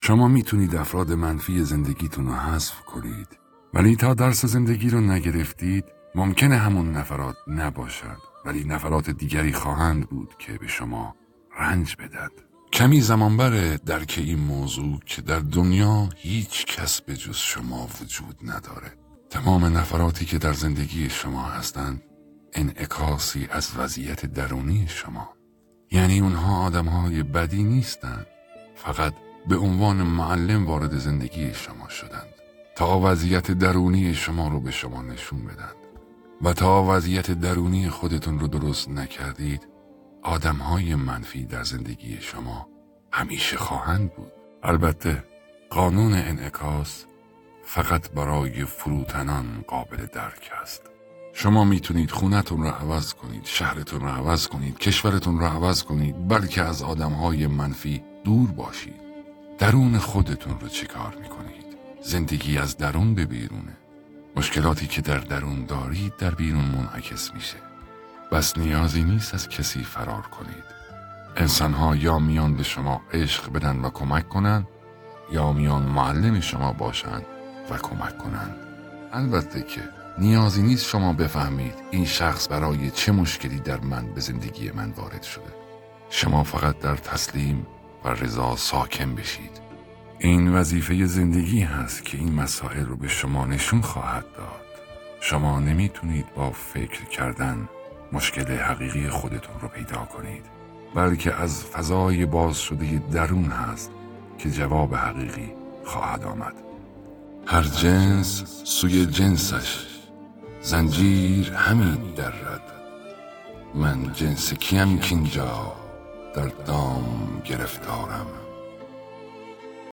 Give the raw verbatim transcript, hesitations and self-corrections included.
شما میتونید افراد منفی زندگیتون رو حذف کنید، ولی تا درس زندگی رو نگرفتید ممکنه همون نفرات نباشد، ولی نفرات دیگری خواهند بود که به شما رنج بدهد. کمی زمان بره درک این موضوع که در دنیا هیچ کس به جز شما وجود نداره. تمام نفراتی که در زندگی شما هستند انعکاسی از وضعیت درونی شما. یعنی اونها آدمهای بدی نیستند، فقط به عنوان معلم وارد زندگی شما شدند تا وضعیت درونی شما رو به شما نشون بدند. و تا وضعیت درونی خودتون رو درست نکردید، آدمهای منفی در زندگی شما همیشه خواهند بود. البته قانون انعکاس فقط برای فروتنان قابل درک است. شما میتونید خونتون رو عوض کنید، شهرتون رو عوض کنید، کشورتون رو عوض کنید، بلکه از آدمهای منفی دور باشید. درون خودتون رو چیکار میکنید؟ زندگی از درون به بیرونه. مشکلاتی که در درون دارید در بیرون منعکس میشه. بس نیازی نیست از کسی فرار کنید. انسانها یا میان به شما عشق بدن و کمک کنن، یا میان معلم شما باشن و کمک کنن. البته که نیازی نیست شما بفهمید این شخص برای چه مشکلی در من به زندگی من وارد شده. شما فقط در تسلیم و رضا ساکن بشید. این وظیفه زندگی هست که این مسائل رو به شما نشون خواهد داد. شما نمیتونید با فکر کردن مشکل حقیقی خودتون رو پیدا کنید، بلکه از فضای باز شده درون هست که جواب حقیقی خواهد آمد. هر جنس سوی جنسش، زنجیر همین درد. من جنس کیم که اینجا در دام گرفتارم.